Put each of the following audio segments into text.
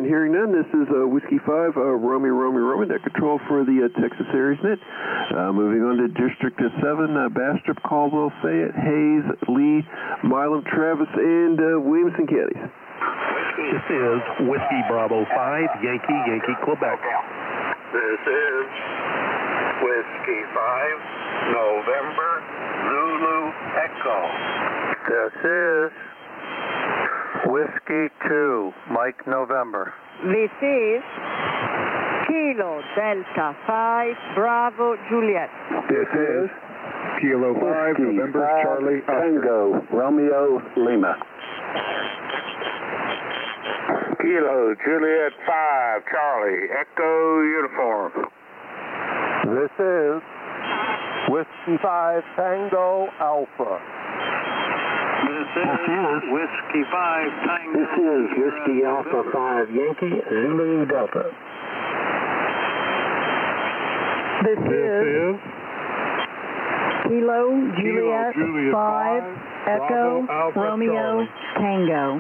And hearing none, this is Whiskey 5, Romeo, net control for the Texas AresNet. Moving on to District 7, Bastrop, Caldwell, Fayette, Hayes, Lee, Milam, Travis, and Williamson counties. This is Whiskey Bravo 5, Yankee, Quebec. This is Whiskey 5, November, Zulu, Echo. This is Whiskey 2, Mike, November. This is Kilo Delta 5, Bravo, Juliet. This is Kilo 5, Whiskey November, 5, Charlie, Oscar. Tango, Romeo, Lima. Kilo, Juliet 5, Charlie, Echo, uniform. This is Whiskey 5, Tango, Alpha. This is Whiskey 5, Tango. This is Whiskey Alpha 5, Yankee, Zulu, Delta. This is Kilo, Juliet 5, Echo, Bravo, Alpha, Romeo, Charlie. Tango.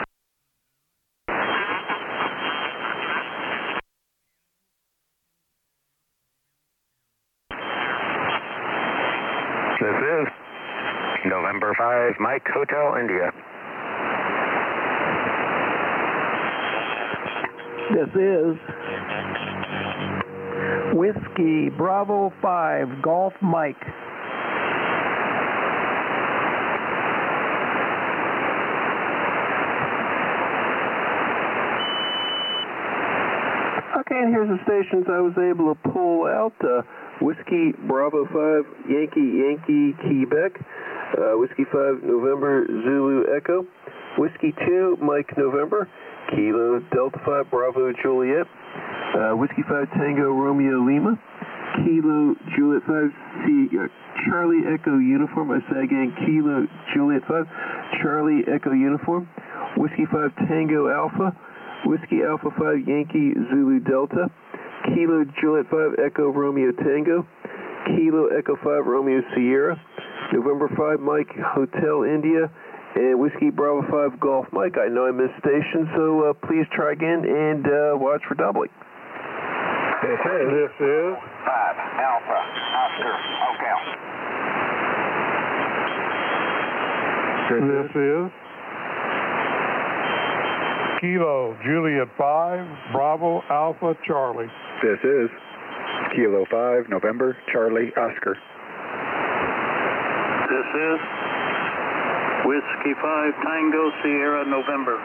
This is November 5, Mike, Hotel, India. This is Whiskey Bravo 5, Golf Mike. Okay, and here's the stations I was able to pull out. Whiskey Bravo 5, Yankee, Quebec. Whiskey 5, November, Zulu, Echo. Whiskey 2, Mike, November. Kilo Delta 5, Bravo, Juliet. Whiskey 5, Tango, Romeo, Lima. Kilo Juliet 5, Charlie Echo Uniform. I say again, Kilo Juliet 5, Charlie Echo Uniform. Whiskey 5, Tango Alpha. Whiskey Alpha 5, Yankee Zulu Delta. Kilo Juliet 5, Echo Romeo Tango. Kilo Echo 5, Romeo Sierra. November 5, Mike Hotel India. And Whiskey Bravo 5, Golf Mike. I know I missed station, so please try again and watch for doubling. This is 5, Alpha, Oscar, Hotel. This is Kilo, Juliet 5, Bravo, Alpha, Charlie. This is Kilo 5, November, Charlie, Oscar. This is Whiskey 5, Tango, Sierra, November.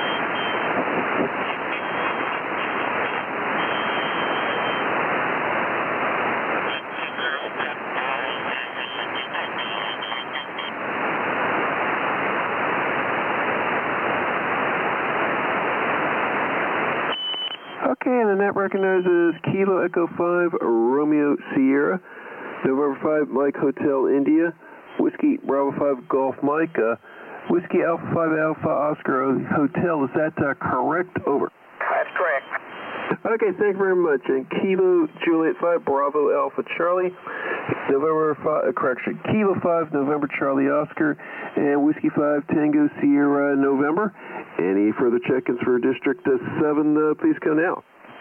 Okay, and the net recognizes Kilo Echo 5, Romeo Sierra. November 5, Mike Hotel India. Whiskey Bravo 5, Golf Mike. Whiskey Alpha 5, Alpha Oscar Hotel. Is that correct? Over. That's correct. Okay, thank you very much. And Kilo Juliet 5, Bravo Alpha Charlie. November 5, correction. Kilo 5, November Charlie Oscar. And Whiskey 5, Tango Sierra, November. Any further check-ins for District 7, please come now.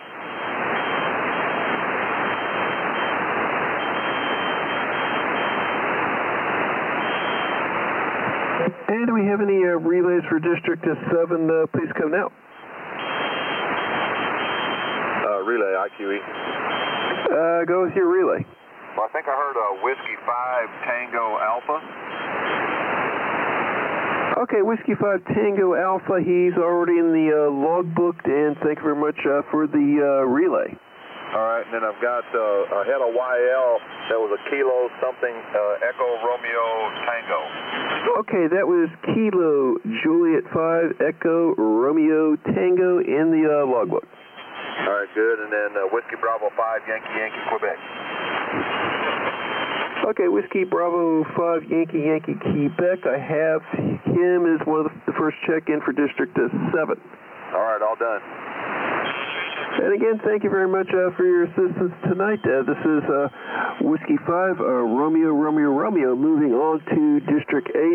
And do we have any relays for District 7? Please come now. Relay, IQE. Go with your relay. Well, I think I heard Whiskey 5, Tango, Alpha. Okay, Whiskey 5, Tango, Alpha. He's already in the logbook, and thank you very much for the relay. All right, and then I've got ahead of YL, that was a Kilo something, Echo Romeo Tango. Okay, that was Kilo Juliet 5, Echo Romeo Tango in the logbook. All right, good, and then Whiskey Bravo 5, Yankee, Quebec. Okay, Whiskey Bravo 5, Yankee, Quebec. I have him as one of the first check-in for District 7. All right, all done. And again, thank you very much for your assistance tonight. This is Whiskey 5, Romeo, moving on to District 8.